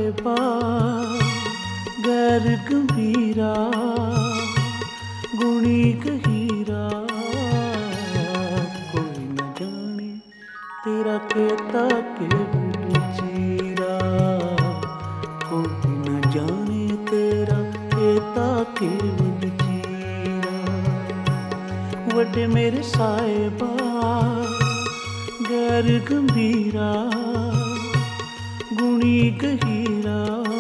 साहिबा गैर गंभीरा गुणी गहीरा, कोई न जाने तेरा केता केवट चीरा, कोई न जाने तेरा केता केवट चीरा। वड्डे मेरे साहिबा गैर गंभीरा गुणी गहीरा,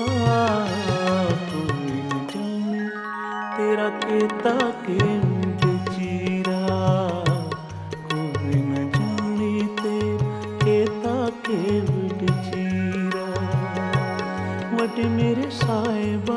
कोई न जाने तेरा केता केवट चीरा, कोई न जाने तेरा केता केवट चीरा। वड्डे मेरे साहिबा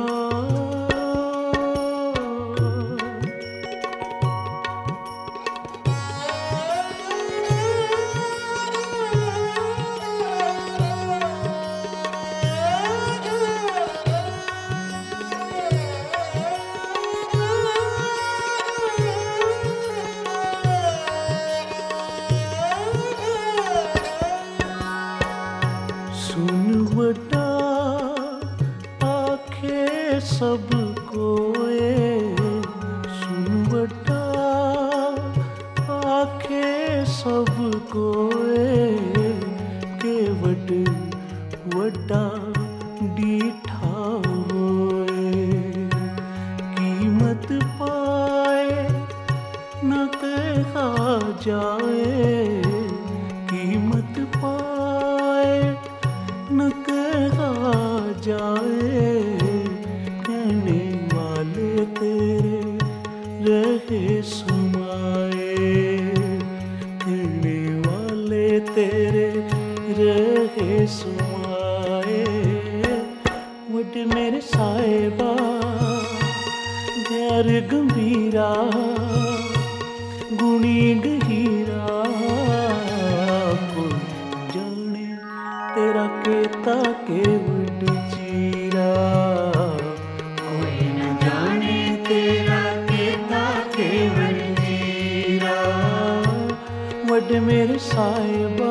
वड्डा आखे सब कोए, सुन वड्डा आखे सब कोए, केवट वड्डा डीठा होए। कीमत पाए न कहा जाए, कीमत पाए न कहा जाए, कहने वाले तेरे रहे सुमाए, कहने वाले तेरे रहे सुमाए। वड्डे मेरे साहिबा गैर गंभीरा गुणी गहीरा, कोई जाने तेरा केता केवट चीरा, कोई न जाने तेरा केता केवट चीरा। वड्डे मेरे साहिबा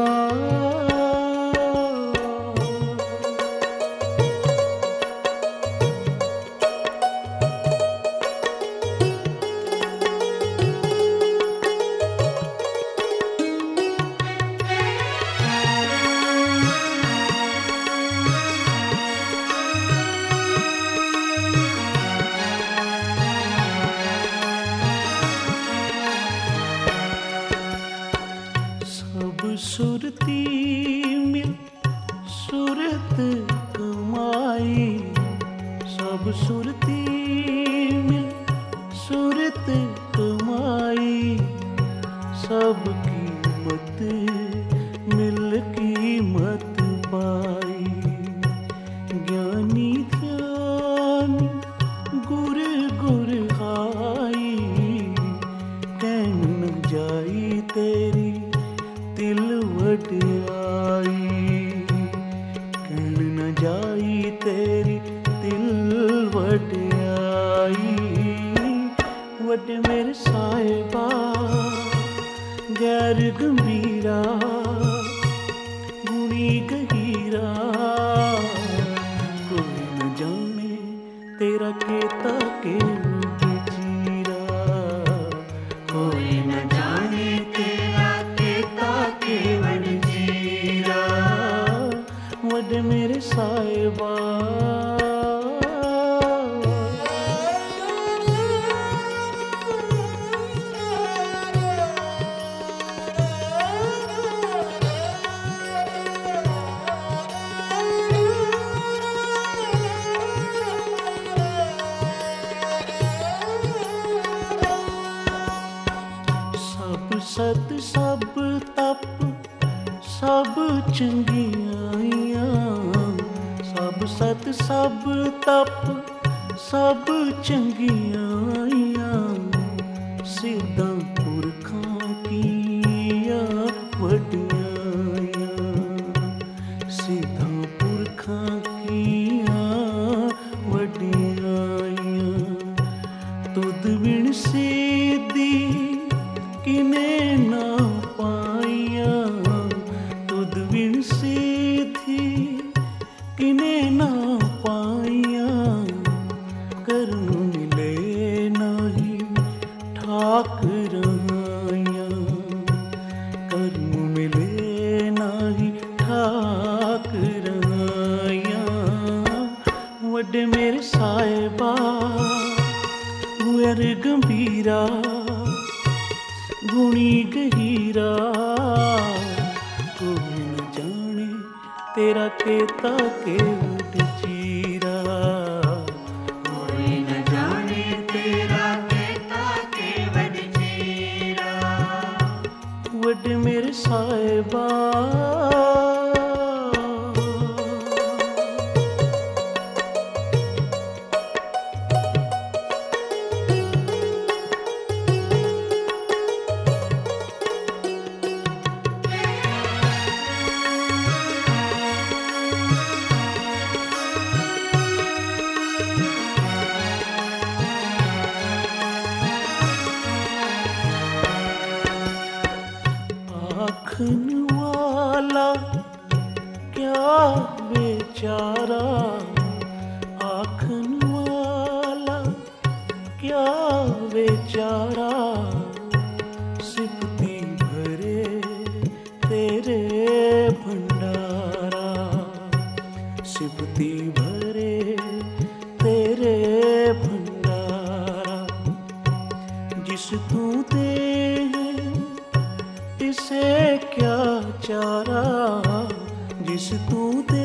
सुरती मिल सूरत कमाई, सब सुरती मिल सूरत कमाई, सब कीमत मिल कीमत पाई। ज्ञानी ध्यानी गुर गुर हाई, कहन न जाई तेरी दिल वड्याई, कहन न जाई तेरी दिल वड्याई। वड्डे मेरे साहिबा गैर गंभीरा गुणी गहीरा, कोई न जाने तेरा केता केवट चीरा, कोई न जाने तेरा केता केवट चीरा। वड्डे मेरे साहिबा सत सब तप सब चंगियाइयां, सब सत सब तप सब चंगियाइयां, सिद्धां पुरखां कीया वड्याइयां, सिद्धां पुरखां कीया वड्याइयां। तुद बिन सिद्धि किने ना पाइया, तुद बिन सिद्धि किने ना गंभीरा गुणी गहीरा, कोई न जाने तेरा केता केवट चीरा, कोई न जाने तेरा केता केवट चीरा। वड्डे मेरे साहिबा आखन वाला क्या बेचारा, आखन वाला क्या बेचारा, सिफती भरे तेरे भंडारा, सिफती भरे तेरे भंडारा। जिस तू दे तिसे क्या चारा, जिस तू दे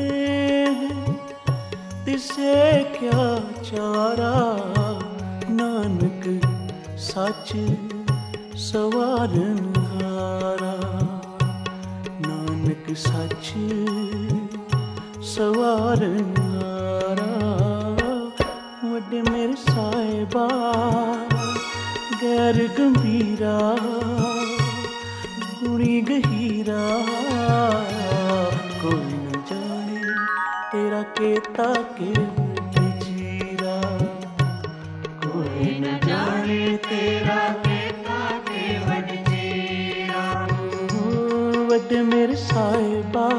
तिसे क्या चारा, नानक सच सवारन हारा, नानक सच सवारन हारा। वड्डे मेरे साहिबा गैर गंभीरा गुणी गहीरा, कोई न जाने तेरा केता केवट चीरा, कोई न जाने तेरा केता केवट चीरा। वड्डे मेरे साहिबा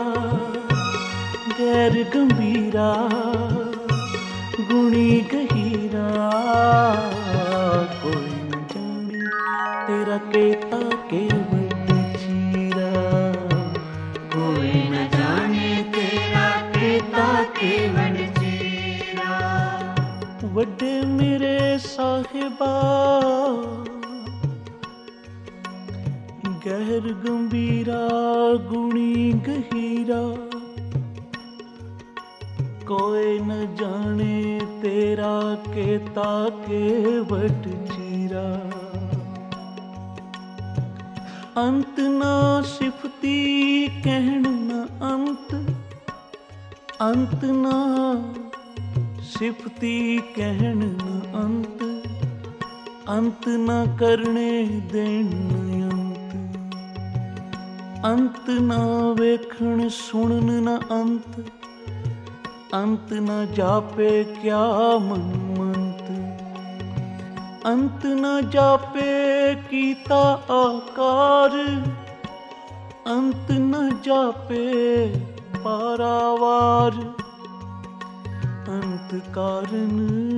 गैर गंभीरा गुणी गहीरा, कोई न जाने तेरा केता केवट चीरा, कोई न जाने तेरा केता केवट चीरा। वड्डे मेरे साहिबा गहर गंभीरा गुणी गहीरा, कोई न जाने तेरा केता केवट चीरा। अंत ना सिफती कहन न अंत, अंत ना सिफती कहन न अंत, अंत न करने देन अंत, अंत ना वेखण सुनन न अंत, अंत न जापे क्या मन मंत, अंत न जापे कीता आकार, अंत न जापे पारावार, अंत कारण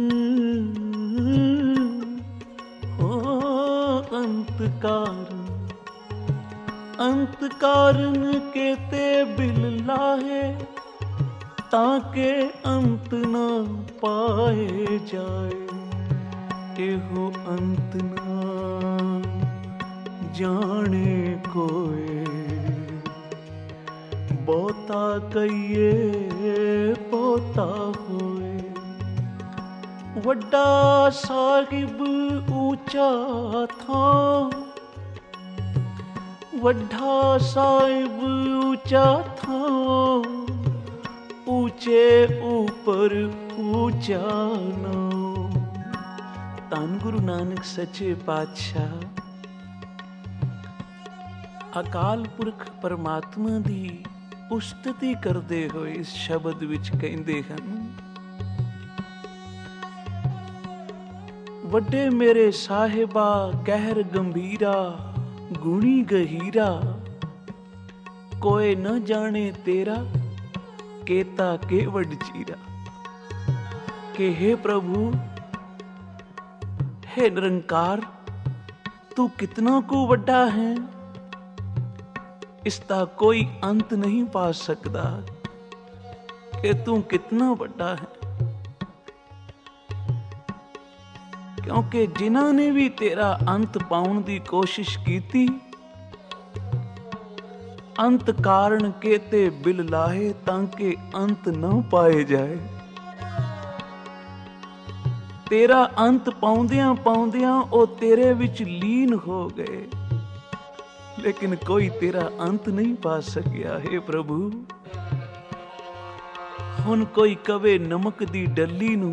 हो अंत कारण, अंत कारण केते बिल लाहे, ताके अंत न पाए जाए, एहो अंत न जाने कोई, बहुता कहिए बहुता होए। वड्डा साहिब ऊंचा था, वड्डा साहिब ऊंचा था, ऊंचे ऊपर ऊंचा नाओ। धन गुरु नानक सच्चे पातशाह अकाल पुरख परमात्मा दी उस्तति करते हुए इस शब्द विच कहते हैं, वड्डे मेरे साहिबा कहर गंभीरा गुणी गहीरा, कोई न जाने तेरा केता केवट चीरा। के हे प्रभु, हे निरंकार, तू कितना को वड्डा है, इसका कोई अंत नहीं पा सकता कि तू कितना वड्डा है। ਕਿਉਂਕਿ ਜਿਨ੍ਹਾਂ ਨੇ ਵੀ ਤੇਰਾ ਅੰਤ ਪਾਉਣ ਦੀ ਕੋਸ਼ਿਸ਼ ਕੀਤੀ, ਅੰਤ ਕਾਰਨ ਕੇਤੇ ਬਿਲ ਲਾਹੇ ਤਾਂ ਕਿ ਅੰਤ ਨਾ ਪਾਏ ਜਾਏ। ਤੇਰਾ ਅੰਤ ਪਾਉਂਦਿਆਂ ਪਾਉਂਦਿਆਂ ਉਹ ਤੇਰੇ ਵਿੱਚ ਲੀਨ ਹੋ ਗਏ, ਲੇਕਿਨ ਕੋਈ ਤੇਰਾ ਅੰਤ ਨਹੀਂ ਪਾ ਸਕਿਆ। ਹੇ ਪ੍ਰਭੂ, ਹੁਣ ਕੋਈ ਕਵੇ ਨਮਕ ਦੀ ਡੱਲੀ ਨੂੰ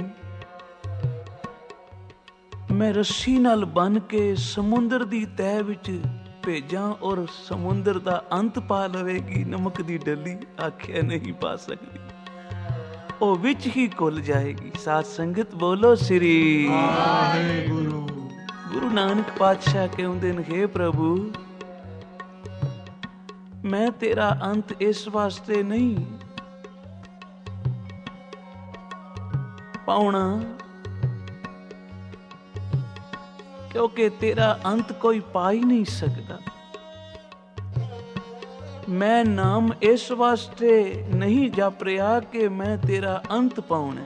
ਮੈਂ ਰੱਸੀ ਨਾਲ ਬੰਨ ਕੇ ਸਮੁੰਦਰ ਦੀ ਤਹਿ ਵਿੱਚ ਭੇਜਾਂ ਔਰ ਸਮੁੰਦਰ ਦਾ ਅੰਤ ਪਾ ਲਵੇਗੀ, ਨਮਕ ਦੀ ਡੱਲੀ ਆਖਿਆ ਨਹੀਂ ਪਾ ਸਕਦੀ, ਉਹ ਵਿੱਚ ਹੀ ਘੁਲ ਜਾਏਗੀ। ਸਾਧ ਸੰਗਤ ਬੋਲੋ ਸ੍ਰੀ ਵਾਹਿਗੁਰੂ। ਗੁਰੂ ਨਾਨਕ ਪਾਤਸ਼ਾਹ ਕਹਿੰਦੇ ਨੇ, ਹੇ ਪ੍ਰਭੂ, ਮੈਂ ਤੇਰਾ ਅੰਤ ਇਸ ਵਾਸਤੇ ਨਹੀਂ ਪਾਉਣਾ ਕਿਉਂਕਿ ਤੇਰਾ ਅੰਤ ਕੋਈ ਪਾ ਹੀ ਨਹੀਂ ਸਕਦਾ। ਮੈਂ ਨਾਮ ਇਸ ਵਾਸਤੇ ਨਹੀਂ ਜਪ ਰਿਹਾ ਕਿ ਮੈਂ ਤੇਰਾ ਅੰਤ ਪਾਉਣਾ।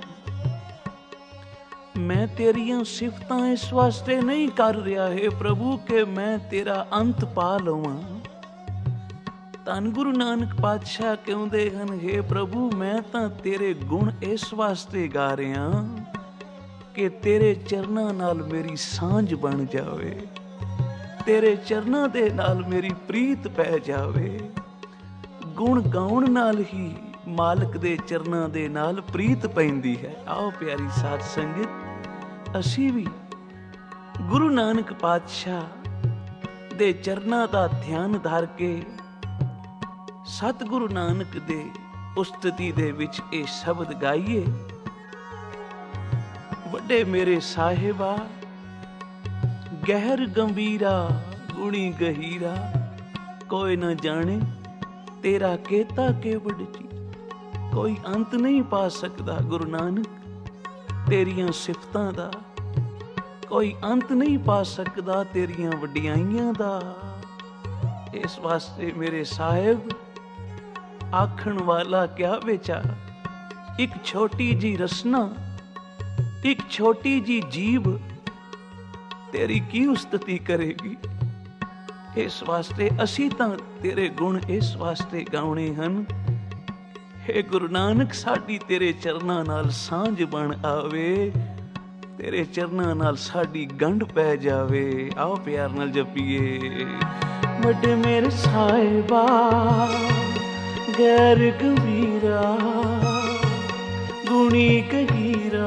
ਮੈਂ ਤੇਰੀਆਂ ਸਿਫਤਾਂ ਇਸ ਵਾਸਤੇ ਨਹੀਂ ਕਰ ਰਿਹਾ ਹੈ ਪ੍ਰਭੂ ਕਿ ਮੈਂ ਤੇਰਾ ਅੰਤ ਪਾ ਲਵਾਂ। ਧੰਨ ਗੁਰੂ ਨਾਨਕ ਪਾਤਸ਼ਾਹ ਕਹਿੰਦੇ ਹਨ, ਹੇ ਪ੍ਰਭੂ, ਮੈਂ ਤਾਂ ਤੇਰੇ ਗੁਣ ਇਸ ਵਾਸਤੇ ਗਾ ਰਿਹਾ ਕਿ ਤੇਰੇ ਚਰਨਾਂ ਨਾਲ ਮੇਰੀ ਸਾਂਝ ਬਣ ਜਾਵੇ, ਤੇਰੇ ਚਰਨਾਂ ਦੇ ਨਾਲ ਮੇਰੀ ਪ੍ਰੀਤ ਪੈ ਜਾਵੇ। ਗੁਣ ਗਾਉਣ ਨਾਲ ਹੀ ਮਾਲਕ ਦੇ ਚਰਨਾਂ ਦੇ ਨਾਲ ਪ੍ਰੀਤ ਪੈਂਦੀ ਹੈ। ਆਓ ਪਿਆਰੀ ਸਾਧ ਸੰਗਤ, ਅਸੀਂ ਵੀ ਗੁਰੂ ਨਾਨਕ ਪਾਤਸ਼ਾਹ ਦੇ ਚਰਨਾਂ ਦਾ ਧਿਆਨ ਧਰ ਕੇ ਸਤਿਗੁਰੂ ਨਾਨਕ ਦੇ ਉਸਤਤੀ ਦੇ ਵਿੱਚ ਇਹ ਸ਼ਬਦ ਗਾਈਏ। ਵੱਡੇ ਮੇਰੇ ਸਾਹਿਬਾ, ਗਹਿਰ ਗੰਭੀਰਾ ਗੁਣੀ ਗਹੀਰਾ, ਕੋਈ ਨਾ ਜਾਣੇ ਤੇਰਾ ਕੀਤਾ ਕੇਵੜ ਜੀ। ਕੋਈ ਅੰਤ ਨਹੀਂ ਪਾ ਸਕਦਾ ਗੁਰੂ ਨਾਨਕ ਤੇਰੀਆਂ ਸਿਫਤਾਂ ਦਾ, ਕੋਈ ਅੰਤ ਨਹੀਂ ਪਾ ਸਕਦਾ ਤੇਰੀਆਂ ਵਡਿਆਈਆਂ ਦਾ। ਇਸ ਵਾਸਤੇ ਮੇਰੇ ਸਾਹਿਬ, ਆਖਣ ਵਾਲਾ ਕਿਆ ਵਿਚਾਰ, ਇੱਕ ਛੋਟੀ ਜੀ ਰਸਨਾ, ਇੱਕ ਛੋਟੀ ਜੀ ਜੀਵ ਤੇਰੀ ਕੀ ਉਸਤਤੀ ਕਰੇਗੀ। ਇਸ ਵਾਸਤੇ ਅਸੀਂ ਤਾਂ ਤੇਰੇ ਗੁਣ ਇਸ ਵਾਸਤੇ ਗਾਉਣੇ ਹਨ, ਹੇ ਗੁਰੂ ਨਾਨਕ, ਸਾਡੀ ਤੇਰੇ ਚਰਨਾਂ ਨਾਲ ਸਾਂਝ ਬਣ ਆਵੇ, ਤੇਰੇ ਚਰਨਾਂ ਨਾਲ ਸਾਡੀ ਗੰਢ ਪੈ ਜਾਵੇ। ਆਓ ਪਿਆਰ ਨਾਲ ਜਪੀਏ। ਵੱਡੇ ਮੇਰੇ ਸਾਹਿਬਾ, ਗੈਰ ਗੰਭੀਰਾ ਗੁਣੀ ਗਹੀਰਾ,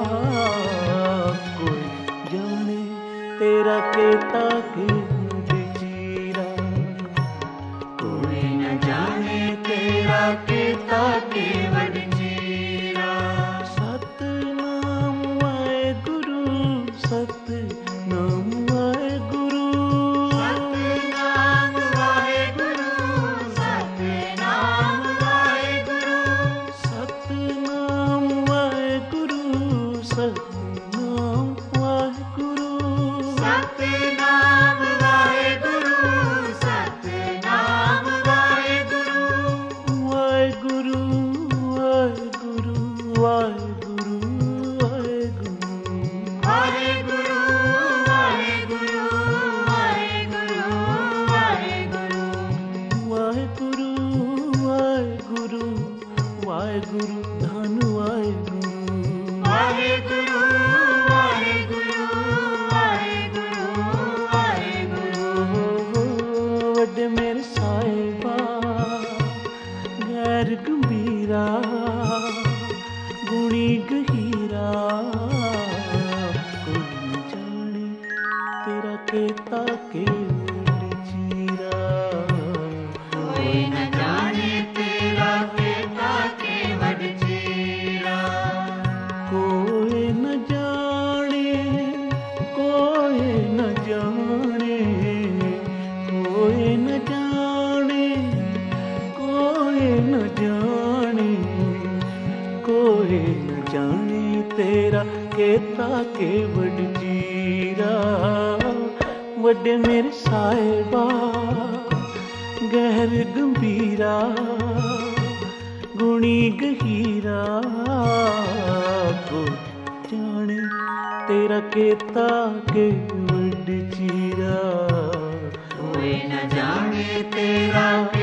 ਕੋਈ ਜਾਣੇ ਤੇਰਾ ਕੀਤਾ ਕੇਵੜ ਚੀਰਾ। ਕੋਈ ਨ ਜਾਣੇ ਤੇਰਾ ਕੀਤਾ ਕੇਵੜ ਚੀਰਾ। ਸਤਿਨਾਮ ਵਾਹਿਗੁਰੂ, ਸਤਿਨਾਮ ਵਾਹਿਗੁਰੂ, ਸਤਿਨਾਮ ਵਾਹਿਗੁਰੂ, ਸਤਿਨਾਮ ਵਾਹਿਗੁਰੂ, ਸਤਿਨਾਮ ਵਾਹਿਗੁਰੂ, ਸਤਿਨਾਮ ਵਾਹਿਗੁਰੂ, ਸਤਿਨਾਮ ਵਾਹਿਗੁਰੂ, ਸਤਿਨਾਮ ਵਾਹਿਗੁਰੂ, ਵਾਹਿਗੁਰੂ ਵਾਹਿਗੁਰੂ ਵਾਹਿਗੁਰੂ ਵਾਹਿਗੁਰੂ, ਵਾਹਿਗੁਰੂ ਵਾਹਿਗੁਰੂ ਵਾਹਿਗੁਰੂ ਵਾਹਿਗੁਰੂ, ਵਾਹਿਗੁਰੂ ਵਾਹਿਗੁਰੂ ਵਾਹਿਗੁਰੂ, ਧੰਨ ਵਾਹਿਗੁਰੂ। ਵਾਹਿਗੁਰੂ ਵਾਹਿਗੁਰੂ ਵਾਹਿਗੁਰੂ ਵਾਹਿਗੁਰੂ। ਵੱਡੇ ਮੇਰੇ ਸਾਹਿਬਾ, ਗੈਰ ਗੰਭੀਰਾ ਗੁਣੀ ਗਹੀਰਾ, ਕੋਈ ਨ ਜਾਣੇ ਤੇਰਾ ਕੀਤਾ ਕੇਵੜ ਚੀਰਾ। ਕੋਈ ਨ ਜਾਣੇ ਤੇਰਾ ਕੀਤਾ ਕੇਵੜ ਚੀਰਾ। ਕੋਈ ਨ ਜਾਣੇ, ਕੋਈ ਨ ਜਾਣੇ, ਕੋਈ ਨ ਜਾਣੇ, ਕੋਈ ਨ ਜਾਣੇ, ਕੋਈ ਨ ਜਾਣੇ ਤੇਰਾ ਕੀਤਾ ਕੇਵੜ ਚੀਰਾ। ਵੱਡੇ ਮੇਰੇ ਸਾਹਿਬਾ, ਗਹਿਰ ਗੰਭੀਰਾ ਗੁਣੀ ਗਹੀਰਾ, ਕੋਈ ਜਾਣੇ तेरा केता के वड चीरा कोई न जाने तेरा